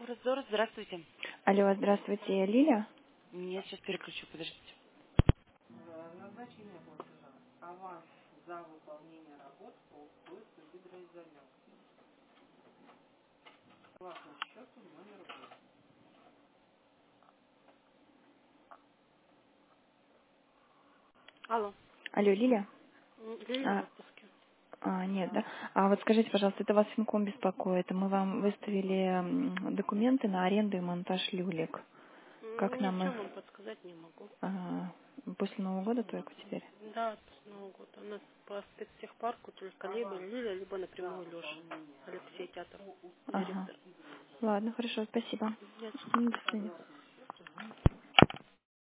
Раздор, здравствуйте. Алло, здравствуйте, Лиля. Нет, сейчас переключу, подождите. Назначение платежа. Аванс за выполнение работ по устройству гидроизоляции. Согласно счету номер 8. Алло. Алло, Лиля. Лилия в А, отпуске. нет, да? А вот скажите, пожалуйста, это вас Финком беспокоит. Мы вам выставили документы на аренду и монтаж люлек. Как нам их Ничего вам подсказать не могу. а, после Нового года только теперь? Да, с Нового года. У нас по спецтехпарку только либо Лиля, либо напрямую Леша. Алексей Тятов, Ага. директор. Ладно, хорошо, спасибо. Нет, До свидания.